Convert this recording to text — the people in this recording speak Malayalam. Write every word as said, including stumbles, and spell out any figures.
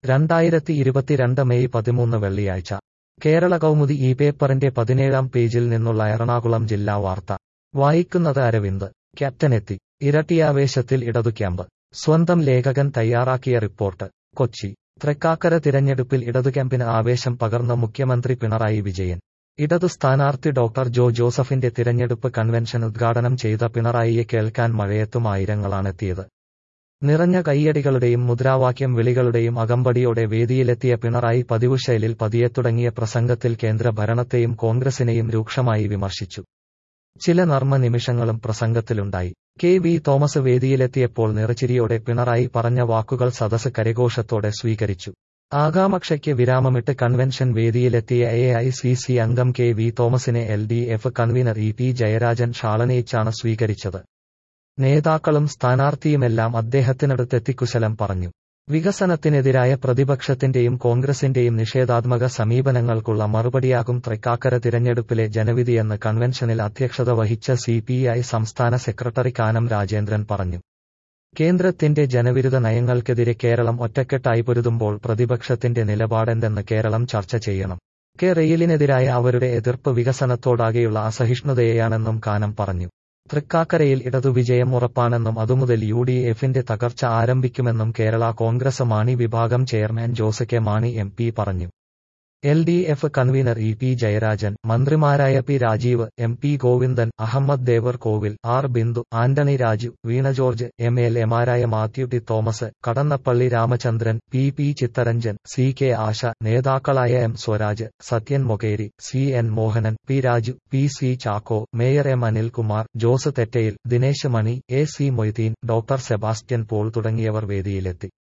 രണ്ടായിരത്തി ഇരുപത്തിരണ്ട് മെയ് പതിമൂന്ന് വെള്ളിയാഴ്ച കേരള കൗമുദി ഈ പേപ്പറിന്റെ പതിനേഴാം പേജിൽ നിന്നുള്ള എറണാകുളം ജില്ലാ വാർത്ത വായിക്കുന്നത് അരവിന്ദ്. ക്യാപ്റ്റനെത്തി ഇരട്ടിയാവേശത്തിൽ ഇടതു ക്യാമ്പ്. സ്വന്തം ലേഖകൻ തയ്യാറാക്കിയ റിപ്പോർട്ട്. കൊച്ചി. തൃക്കാക്കര തിരഞ്ഞെടുപ്പിൽ ഇടതു ക്യാമ്പിന് ആവേശം പകർന്ന മുഖ്യമന്ത്രി പിണറായി വിജയൻ. ഇടതു സ്ഥാനാർത്ഥി ഡോക്ടർ ജോ ജോസഫിന്റെ തിരഞ്ഞെടുപ്പ് കൺവെൻഷൻ ഉദ്ഘാടനം ചെയ്ത പിണറായിയെ കേൾക്കാൻ മഴയത്തും ആയിരങ്ങളാണെത്തിയത്. നിറഞ്ഞ കയ്യടികളുടെയും മുദ്രാവാക്യം വിളികളുടെയും അകമ്പടിയോടെ വേദിയിലെത്തിയ പിണറായി പതിവ് ശൈലിയിൽ പതിയെ തുടങ്ങിയ പ്രസംഗത്തിൽ കേന്ദ്ര ഭരണത്തെയും കോൺഗ്രസിനെയും രൂക്ഷമായി വിമർശിച്ചു. ചില നർമ്മ നിമിഷങ്ങളും പ്രസംഗത്തിലുണ്ടായി. കെ വി തോമസ് വേദിയിലെത്തിയപ്പോൾ നിറച്ചിരിയോടെ പിണറായി പറഞ്ഞ വാക്കുകൾ സദസ് കരഘോഷത്തോടെ സ്വീകരിച്ചു. ആകാംക്ഷയ്ക്ക് വിരാമമിട്ട് കൺവെൻഷൻ വേദിയിലെത്തിയ എ ഐ സി സി അംഗം കെ വി തോമസിനെ L D F convener E P Jayarajan ഷാളനയിച്ചാണ് സ്വീകരിച്ചത്. നേതാക്കളും സ്ഥാനാർത്ഥിയുമെല്ലാം അദ്ദേഹത്തിനടുത്തെത്തി കുശലം പറഞ്ഞു. വികസനത്തിനെതിരായ പ്രതിപക്ഷത്തിന്റെയും കോൺഗ്രസിന്റെയും നിഷേധാത്മക സമീപനങ്ങൾക്കുള്ള മറുപടിയാകും തൃക്കാക്കര തിരഞ്ഞെടുപ്പിലെ ജനവിധിയെന്ന് കൺവെൻഷനിൽ അധ്യക്ഷത വഹിച്ച സി പി ഐ സംസ്ഥാന സെക്രട്ടറി കാനം രാജേന്ദ്രൻ പറഞ്ഞു. കേന്ദ്രത്തിന്റെ ജനവിരുദ്ധ നയങ്ങൾക്കെതിരെ കേരളം ഒറ്റക്കെട്ടായി പൊരുതുമ്പോൾ പ്രതിപക്ഷത്തിന്റെ നിലപാടെന്തെന്ന് കേരളം ചർച്ച ചെയ്യണം. കെ റെയിലിനെതിരായ അവരുടെ എതിർപ്പ് വികസനത്തോടാകെയുള്ള അസഹിഷ്ണുതയെയാണെന്നും കാനം പറഞ്ഞു. തൃക്കാക്കരയിൽ ഇടതു വിജയം ഉറപ്പാണെന്നും അതുമുതൽ യു ഡി എഫിന്റെ തകർച്ച ആരംഭിക്കുമെന്നും കേരള കോൺഗ്രസ് മാണി വിഭാഗം chairman Jose K Mani M P പറഞ്ഞു. L D F convener E P Jayarajan, മന്ത്രിമാരായ P Rajeev, M P Govindan, Ahammad Devar Kovil, R Bindu, Antony Raju, Veena George, M L എമാരായ Mathew T Thomas, Kadannappally Ramachandran, P P Chittaranjan, C K Asha, നേതാക്കളായ M Swaraj, Sathyan Mokeri, C N Mohanan, P Raju, P C Chacko, mayor M Anilkumar, Jose Thettayil, Dinesh Mani, A C Moideen, doctor Sebastian Paul തുടങ്ങിയവർ വേദിയിലെത്തി.